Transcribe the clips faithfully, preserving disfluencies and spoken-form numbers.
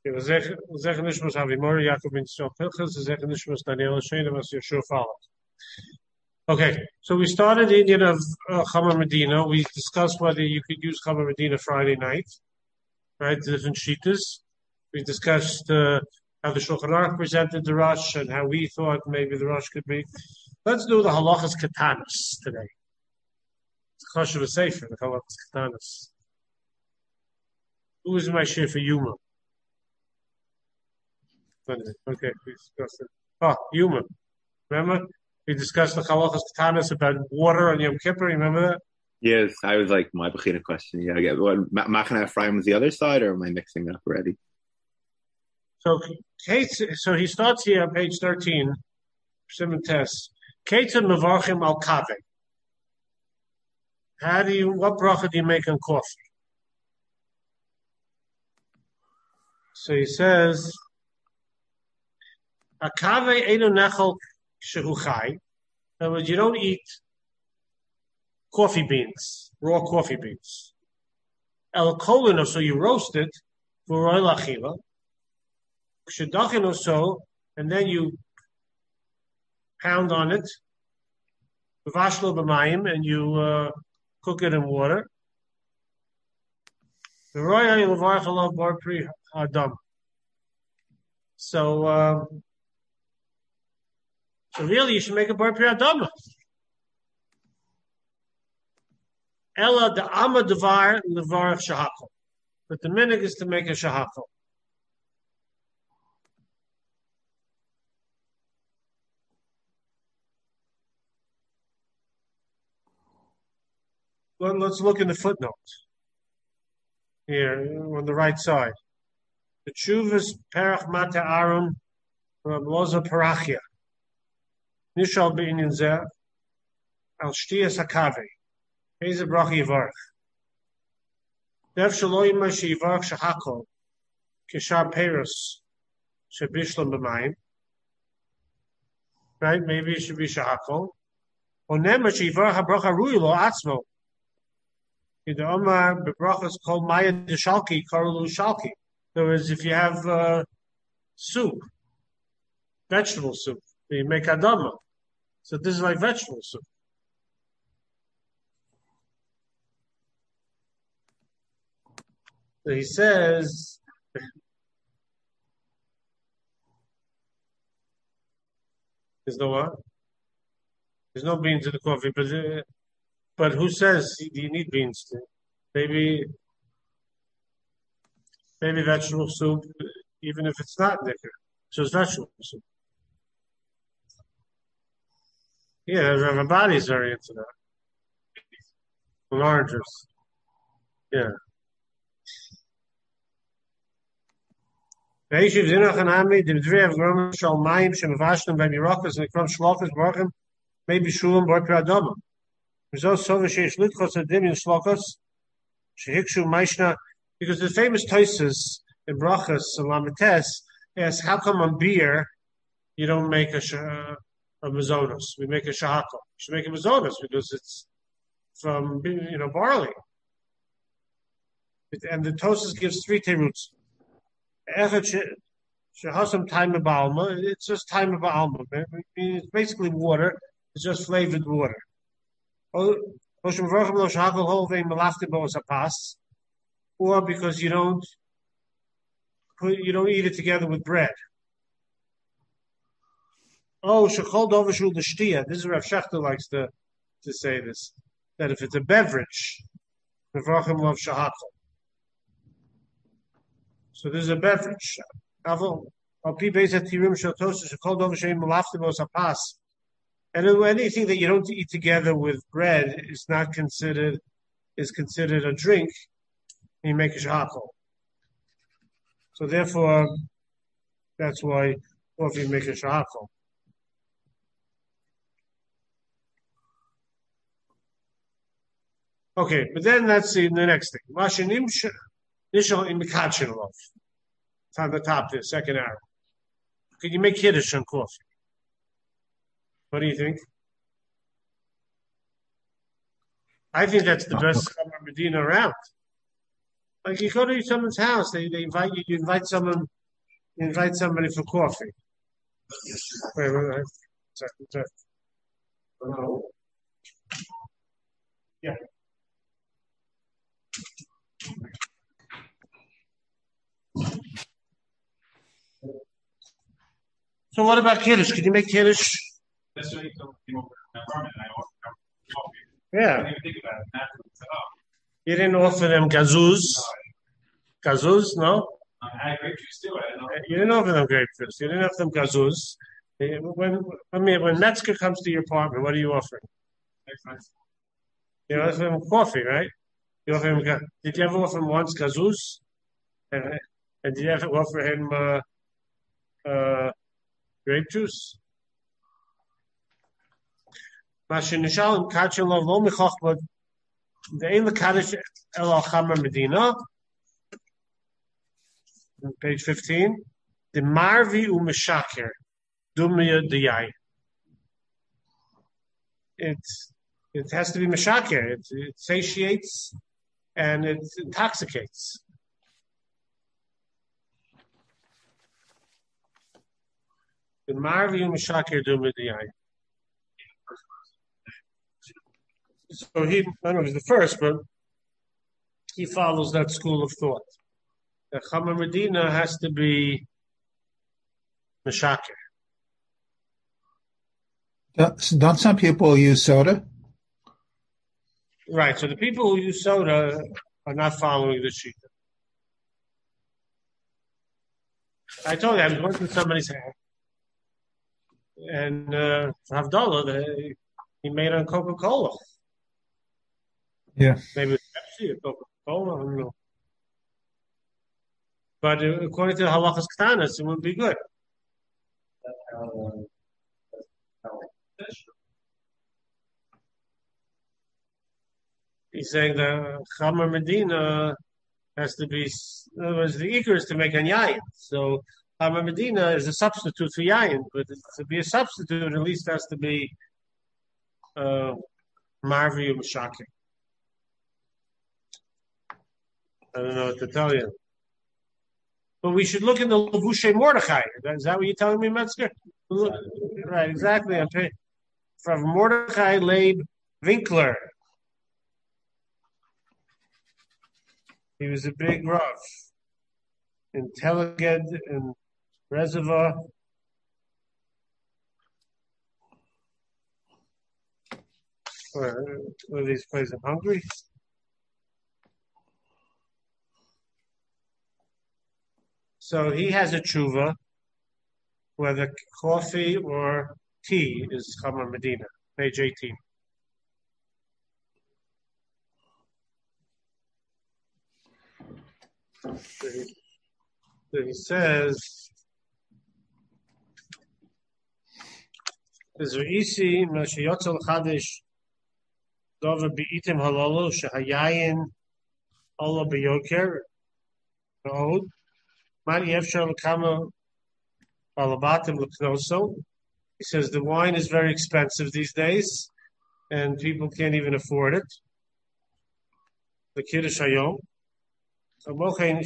Zech Nishmas Havimori, Yaakov ben Yisrael Pilchas, Zech Nishmas Daniel Shena, as Yeshua followed. Okay, so we started the Indian of uh, Chama Medina. We discussed whether you could use Chama Medina Friday night, right? The different shitas. We discussed uh, how the Shulchan Aruch presented the Rosh and how we thought maybe the Rosh could be. Let's do the Halachas Katanas today. It's Chashuv Sefer, the Halachas Katanas. Who is my share for Yuma? Okay, we discussed it. Oh, Yuma. Remember? We discussed the Halachas Katanas about water on Yom Kippur. Remember that? Yes, I was like, my Bechina question. Yeah, I get what Machane Ephraim was the other side, or am I mixing it up already? So, so he starts here on page thirteen, Simon Tess. Ketzad Mevarchim al Kaveh. How do you, what bracha do you make on coffee? So he says, Akave einu nechel shehu chai. In other words, you don't eat coffee beans, raw coffee beans. El kolino, so you roast it, v'roi lachila. K'shedachinu, so, and then you pound on it, v'vashlo b'mayim, and you uh, cook it in water. V'roi levarach alav bar pri adam. So, um, so really, you should make a bar pri adam. Ella the Amma Devar Levarach Shahakol. But the minig is to make a Shahakol. Well, let's look in the footnote. Here, on the right side. The Chuvas Perach Mata Arum from Loza Parachia. Nishal Be'inyan Zeh Al Shtiyas HaKaveh. He's a bracha yivarach. Dev shelo yima sheyivarach shehakol kishar peros shebishlam b'mayim. Right? Maybe it should be shehakol. Or nema sheyivarach habracha rui lo atzmo. The Omar bebrachas called maya deshalki karulu shalki. In other words, if you have uh, soup, vegetable soup, you make adama. So this is like vegetable soup. So he says, there's no what? There's no beans in the coffee, but uh, but who says you need beans? To, maybe maybe vegetable soup, even if it's not liquor, so it's vegetable soup. Yeah, Rabbi Badi's very into that. With oranges, yeah. Maybe shulam bar pradama. Because the famous Tosas in Brachas and Lamites asks, how come on beer you don't make a, a mazonos? We make a shahakal. You should make a mazonos because it's from, you know, barley. It, and the Tosas gives three teruts. It's just time of alma. It's basically water. It's just flavored water. Or because you don't put, you don't eat it together with bread. Oh, this is Rav Shechter likes to to say this, that if it's a beverage, so there's a beverage. And anything that you don't eat together with bread is not considered is considered a drink. And you make a shahakol. So therefore, that's why or if you make a shahakol. Okay, but then let's see the next thing. Nishal in Mikachin love. It's on the top there, second arrow. Can you make Kiddush on coffee? What do you think? I think that's the best Chama Medina around. Like you go to someone's house, they, they invite you, you invite someone invite somebody for coffee. Wait, wait, wait. Sorry, sorry. Hello. Yeah. So what about Kiddush? Can you make Kiddush? That's what he told me over my apartment. I offered him coffee. Yeah. I didn't even think about it. And afterwards, oh, You didn't offer them gazuz? Gazuz, no? I had grape juice too. I didn't know. You didn't offer them grape juice. You didn't offer them gazuz. When I mean, when Metzger comes to your apartment, what are you offering? You offer him coffee, right? You offer him. ga- Did you ever offer him once gazuz? And, and did you ever offer him uh, uh, grape juice? Mashinishal kachin lov lo michachbad the ein lekadish el al chamer medina. Page fifteen. The marvi u mishaker dumya diyai. It it has to be mishaker. It, it satiates and it intoxicates. The marvi u mishaker dumya diyai. So he, I don't know if he's the first, but he follows that school of thought. The Chamer Medina has to be Meshaker. Don't some people use soda? Right, so the people who use soda are not following the Shita. I told you, I was going to somebody's house, and uh, Havdalah, the, he made on Coca-Cola. Yeah. Maybe it's Pepsi or Coca-Cola, I don't know. But uh, according to the halachas ktanas, it would be good. He's saying the Chamer Medina has to be, in other words, the eager is to make an yayin. So Chamer Medina is a substitute for yayin, but to be a substitute, at least has to be uh, Marvi or Meshaki. I don't know what to tell you. But we should look in the Levushe Mordechai. Is that what you're telling me, Metzger? Look, right, exactly. I'm paying from Mordechai Leib Winkler. He was a big Rav. In Teleged and Reservoir. Where, where are these places? In Hungary? So he has a tshuva, whether coffee or tea is Chamer Medina, page eighteen. So he, so he says, "Zerisi mashiyotzel chadish dover beitim halalu shehayayin Allah beyoker od mani efshar lekama balabatim leknoso." He says the wine is very expensive these days, and people can't even afford it. The kiddush hayom. And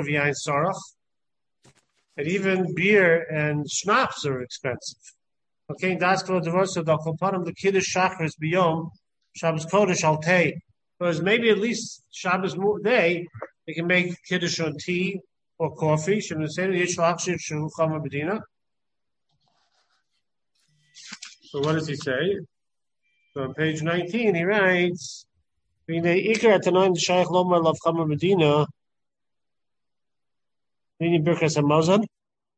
even beer and schnapps are expensive. Okay, that's for the verse of the Kiddush Shachris Biyom Shabbos Kodesh Altei. Because maybe at least Shabbos day they can make Kiddush on tea or coffee. So what does he say? So on page nineteen he writes, Medina. Meaning Birkas Hamazon.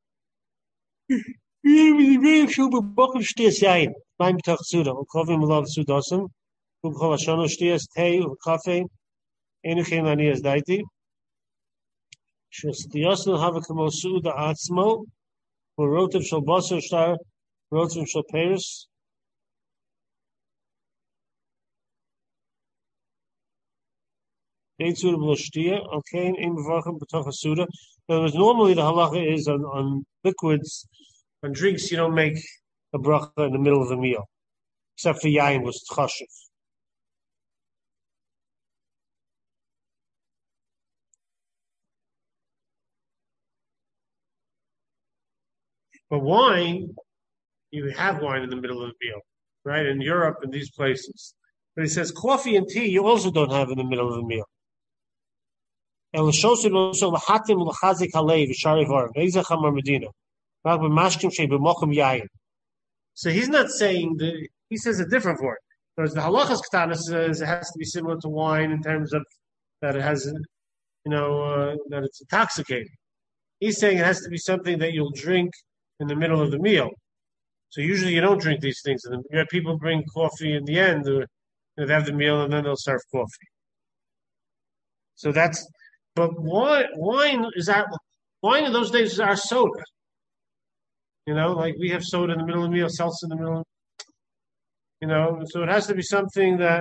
Bochum Shtias Yain. Mein B'tach Suda. Ukovim Lov Sudosim. Ubchol Hashono Shtias Tei Ukafe. Enuchem Anias Daiti. Shtiosnu Hava Kamo Suda Atzmo. Urotiv Shal Basar Shtar. Rotiv Shal Paris. Ain't suitable shtia. Okay, in B'vachim B'tach Suda. In other words, normally the halacha is on, on liquids, on drinks, you don't make a bracha in the middle of a meal, except for yain was chashiv. But wine, you have wine in the middle of the meal, right? In Europe and these places. But he says coffee and tea you also don't have in the middle of the meal. So he's not saying that, he says a different word. Whereas the halachas ketana says it has to be similar to wine in terms of that it has, you know, uh, that it's intoxicating. He's saying it has to be something that you'll drink in the middle of the meal. So usually you don't drink these things. And you have people bring coffee in the end. Or they have the meal and then they'll serve coffee. So that's, but wine, wine is that, wine in those days is our soda. You know, like we have soda in the middle of the meal, seltzer in the middle. You know, so it has to be something that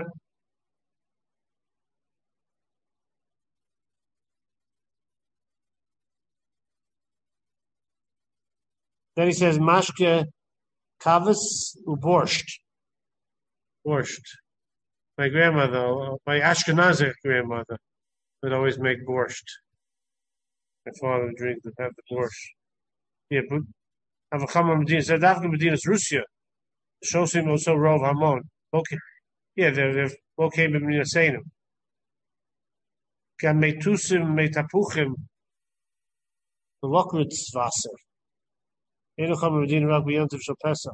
then he says mashke kavas uborscht. Borscht. My grandmother, my Ashkenazi grandmother, would always make borscht. My father would drink would have the borscht. Yeah, but have a Chama Medina said after Medina is Russia. Shosim also rov hamon. Okay. Yeah, they're they're okay with Medina Seinu. Can metusim metapuchim the Lokritz Wasser. Eno Chama Medina rak b'yontiv shel Pesach.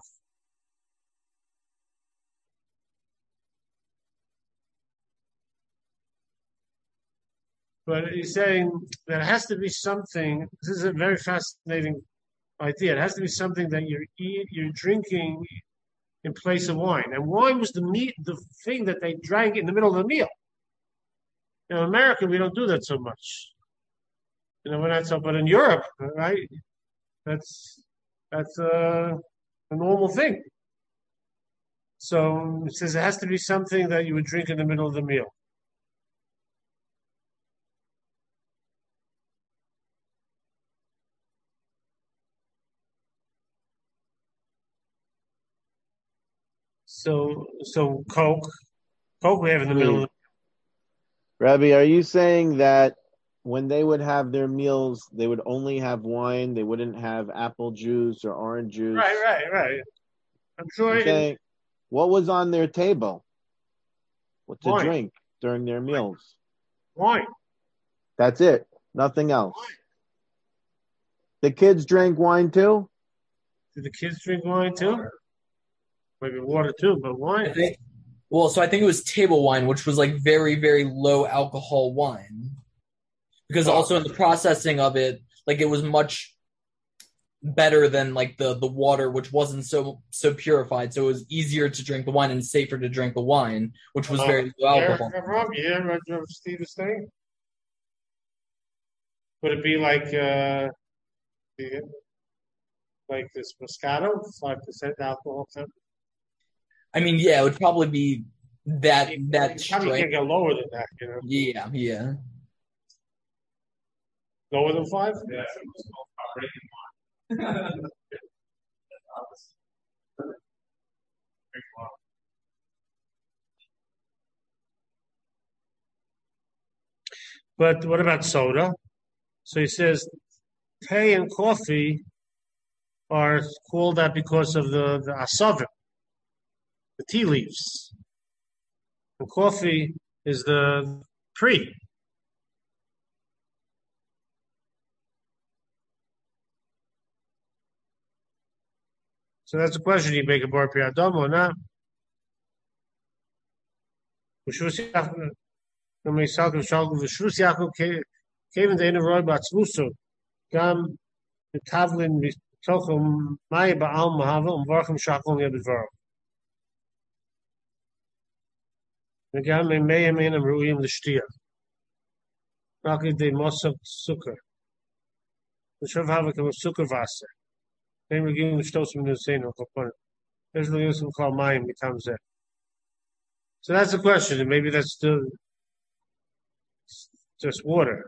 But he's saying there has to be something. This is a very fascinating idea. It has to be something that you're eat, you're drinking in place of wine. And wine was the meat, the thing that they drank in the middle of the meal. In America, we don't do that so much. You know, we're not so. But in Europe, right? That's that's a, a normal thing. So it says it has to be something that you would drink in the middle of the meal. So, so Coke, Coke we have in the middle of the Rabbi, are you saying that when they would have their meals, they would only have wine, they wouldn't have apple juice or orange juice? Right, right, right. I'm sure. You're saying, what was on their table? What to wine. drink during their meals? Wine. That's it. Nothing else. Wine. The kids drank wine too? Did the kids drink wine too? Maybe water too, but wine. I think, well, so I think it was table wine, which was like very, very low alcohol wine. Because oh. also in the processing of it, like it was much better than like the, the water, which wasn't so so purified. So it was easier to drink the wine and safer to drink the wine, which was uh, very low alcohol. Yeah, yeah, Steve's thing. Would it be like uh, like this Moscato, five percent alcohol? I mean, yeah, it would probably be that you, that you probably can't get lower than that, you know. Yeah, yeah. Lower than five? Yeah. But what about soda? So he says tea and coffee are called that because of the, the asavim, the tea leaves. And coffee is the pre. So that's the question. You make a bar piadam or not? Kevin the inner roy batzmuso gam the tavlin mitochum mai ba'al mahava um varchum shaklon yedvar. The gam me mayem in am ruim the shtia. Raki de mosok sukkar. The shav hava kem sukkar vaser. Then we give the stosim in the same of There's the use of call mayim becomes there. So that's the question, and maybe that's still just water.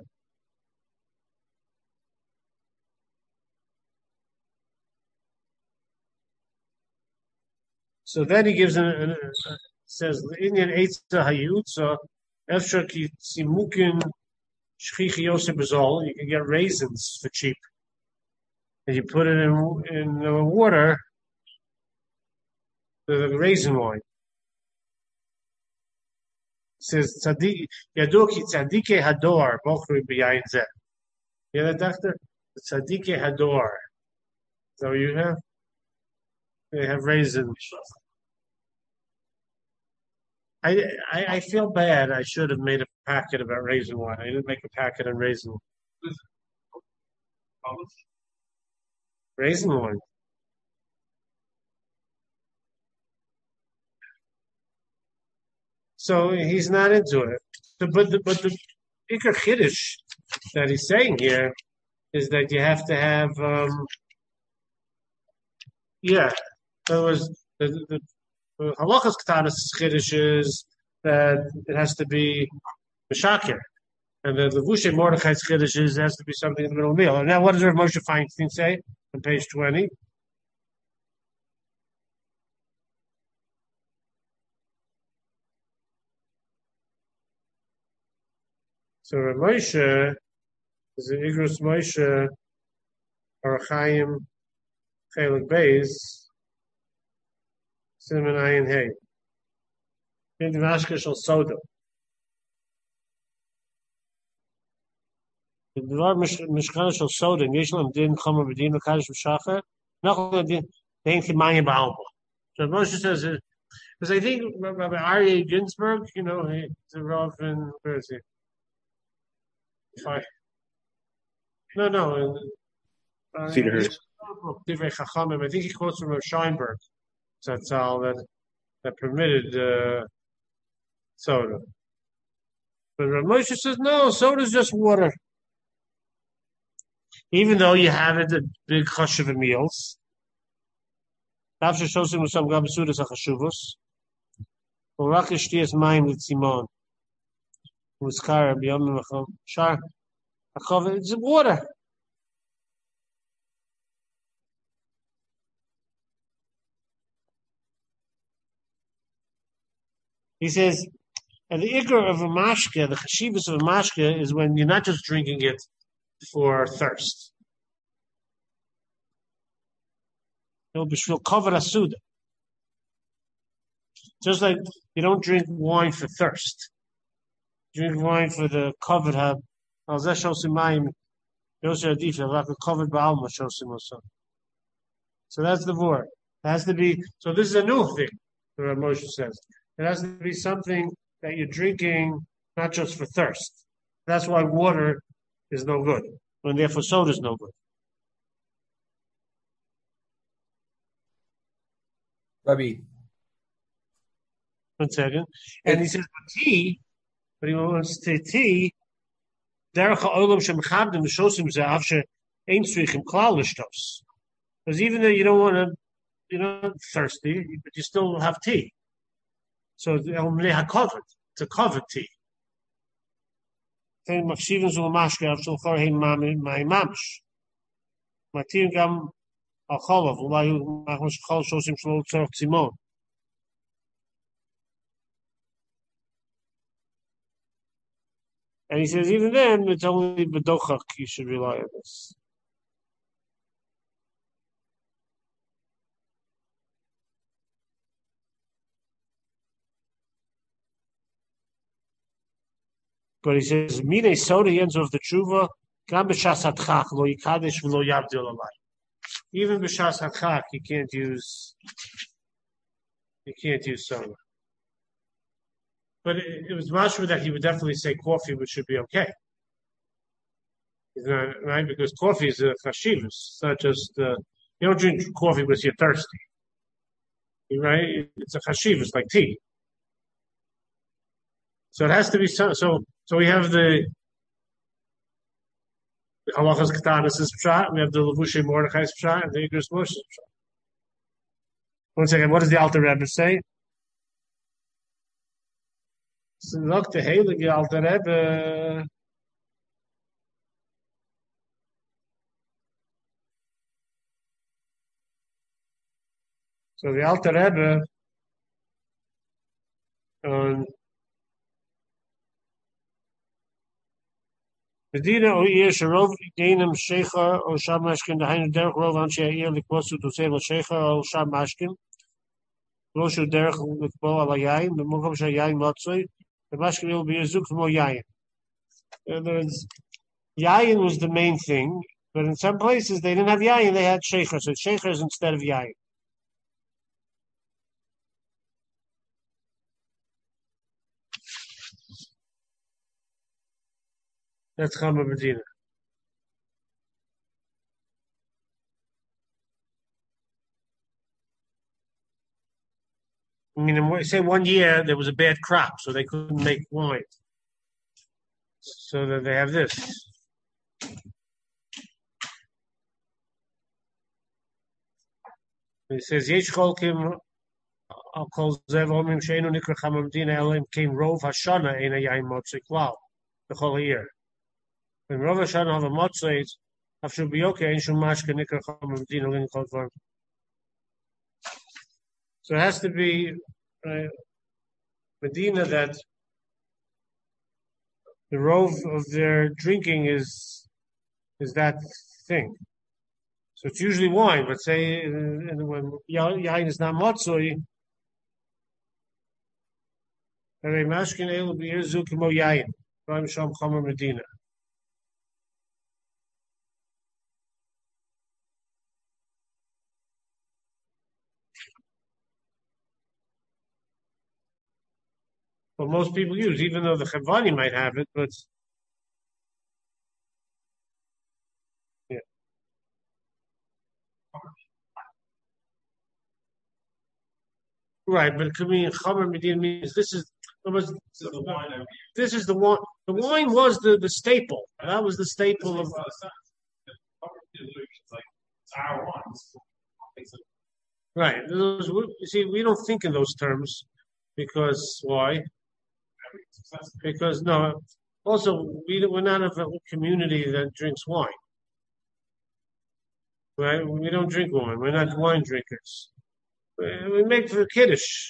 So then he gives an, an, uh, says the Indian eitzah hayutza efshar ki simukin shchichi yosef bezol. You can get raisins for cheap. and you put it in in the water, the raisin wine. It says Tzadik Yadoki Tzadike Hador Bochri B'Yayin Zeh. You hear that, doctor? Tzadike Hador. Is that what you have? They have raisin. I, I I feel bad. I should have made a packet about raisin wine. I didn't make a packet on raisin raisin wine. So he's not into it. So, but the but the Iker Chiddush that he's saying here is that you have to have um, yeah. There was the the, the halachas katanas Chiddush is that it has to be Meshakir. And the Levushe Mordechai's Chiddush is has to be something in the middle of the meal. And now what does Rav Moshe Feinstein say on page twenty? So Rav Moshe is the Igros Moshe or Chaim Chelik Beis Simon Ayin Hey. In the Mashka Shal Soda. The Dvar Mishkan Shal Soda, Yishlam Din Chomer B'Din L'Kadosh B'Shachar, Nachol Din, they ain't Kimayim Ba'alma. So Moshe says, because I think Rabbi Aryeh Ginsburg, you know, he's a Rav in, where is he? Fine. No, no. Uh, Cedarhurst. Divrei Chachamim. I think he quotes from Rav Scheinberg. That's all that that permitted uh, soda. But Rav Moshe says no, soda's just water. Even though you have it at big chashuv meals. After shosim usam gam sudas achashuvos. Urak ishtiyas mayim litzimon. Muskara b'yom mechom shar. It's water. He says, and the ikar of a mashke, the chashivas of a mashke, is when you're not just drinking it for thirst. It'll be covered asuda. Just like you don't drink wine for thirst. You drink wine for the covered hub. Al zeh shosim mayim, yosher adifya, like a covered ba'alma shosim osam. So that's the word. It has to be, so this is a new thing, the Rav Moshe says. It has to be something that you're drinking not just for thirst. That's why water is no good, and therefore soda is no good. Rabbi. One second. And he says, but tea, but he wants to say tea, derech ha'olam shemchabdim v'shosim ze'av she'ein tzrichim klal lishtos. Because even though you don't want to, you're not thirsty, but you still have tea. So it's a covered tea. Then machshivim zul mashke av shul chor hein my mamish. Matim gam al cholav ulayu machon shchol shosim shlo tzorch tzimon. And he says even then it's only bedochak you should rely on this. But he says, "Mine soda ends of the tshuva, gam b'shas hatchach lo yikadesh v'lo yavdil alay." Even b'shas hatchach, you can't use, you can't use soda. But it, it was mashma that he would definitely say coffee, which should be okay. Not, right? Because coffee is a chashivus. It's not just uh, you don't drink coffee because you're thirsty. Right? It's a chashivus like tea. So it has to be so. So, so we have the halachas katanas pshat. We have the levushe Mordechai's pshat and the Igros Moshe's pshat. One second. What does the Alter Rebbe say? So look, the heilige Alter Rebbe. So the Alter Rebbe on Medina o ir sharov gainim shecha o sham mashkin dahainu derech rov anshe ir likvosu to say shecha o sham mashkin loshu derech likvo al yayin b'mukom shayayin motzoi the mashkin will be a zuk mo yayin. Yayin was the main thing, but in some places they didn't have yayin; they had shecha, so shechas instead of yayin. That's Chama Medina. I mean, say one year there was a bad crop, so they couldn't make wine. So that they have this. It says, Yesh cholkim al kol zev omim sheinu nikra Chama Medina elim came rov hashana in a yain motzei klal the whole year. When rov hashana have a motzei, after be okay, in shum mashka nikra Chama Medina lin kol dvar. So it has to be uh, Medina that the rove of their drinking is is that thing. So it's usually wine, but say uh, when yain is not motzoi, mashkin elu b'ir zukimo yain. Ram sham Chama Medina. Well, most people use, even though the Chavani might have it, but yeah. Right, but to me, Chama Medina means this is this is the one. The wine was the, the staple. That was the staple of. Right. Those, you see, we don't think in those terms because why? Because no. Also, we we're not of a community that drinks wine. Right? We don't drink wine. We're not wine drinkers. We make for kiddush.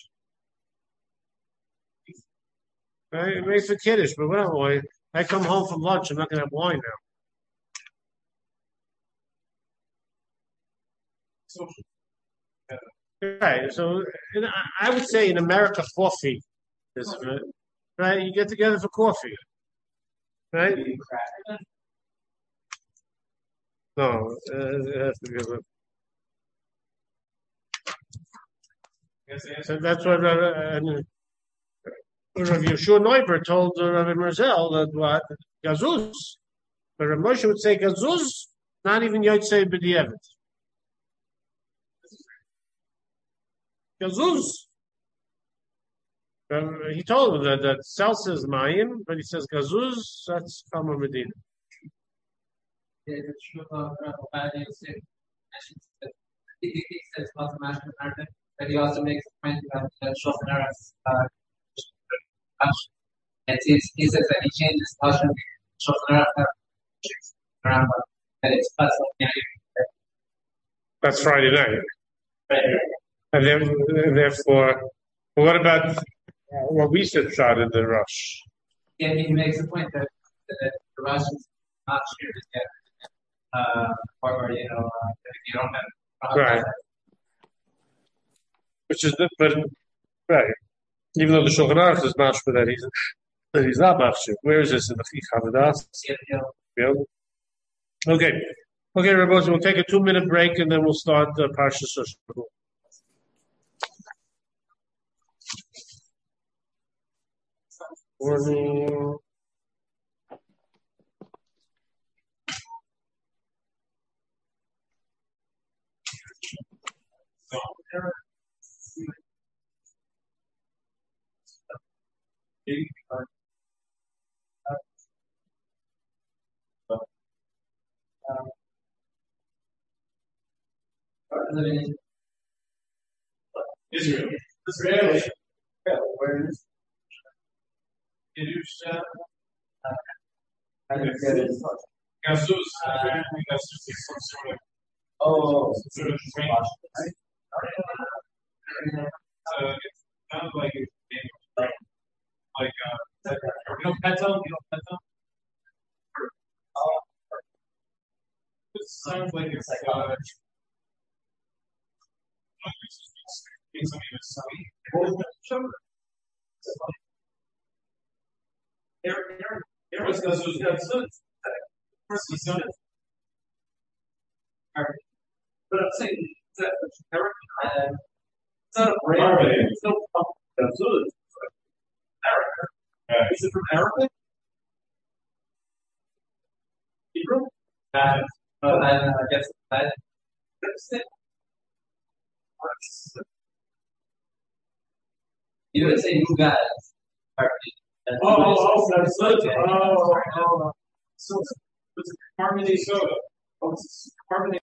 Right? We make for kiddush, but we're not wine. I come home from lunch, I'm not going to have wine now. Right. So I would say in America, coffee is right. Right? You get together for coffee. Right? No, uh, it has to be a So that's what Rav uh, Rav Yeshua Neuber told uh, Rav Merzel that what gazuz, but Rav Moshe would say gazuz, not even yotzei b'diavad. Gazuz. Um, he told him that that salsa is mayim, but he says gazuz. That's Chama Medina. But he also makes a point about the Shulchan Aruch. Uh, and he, he says that he changes Lashon Shulchan Aruch around, that it's plus. That's Friday night. Right. And then, and therefore, what about what we said shot in the rush? Yeah, he makes a point that, that the Rush is not sure to get, uh, or, you know, uh, you don't have. Right. Which is the, but right, even though the Shulchan Aruch is not for that he's that he's not machshir. Where is this in the Chavadas? Yeah. Okay, okay, Rabbi, we'll take a two-minute break and then we'll start the Parsha Shoshu. Morning. Israel. Israeli. Yeah, where is Kedusha? Gazus. Apparently, Gazus is some sort of oh, some sort of drink. So it's kind of like a game, right? Like uh, you know, petal. You know, petal. sounds like it's like uh, but I'm saying that it's not a brand. It's no absolutely. Is it from Arabic? Hebrew? Uh, well, then I guess that. You would say you guys. Oh, oh, oh, that's good. Oh, oh, oh. So it's, it's carbonate soda. Oh, it's carbonate.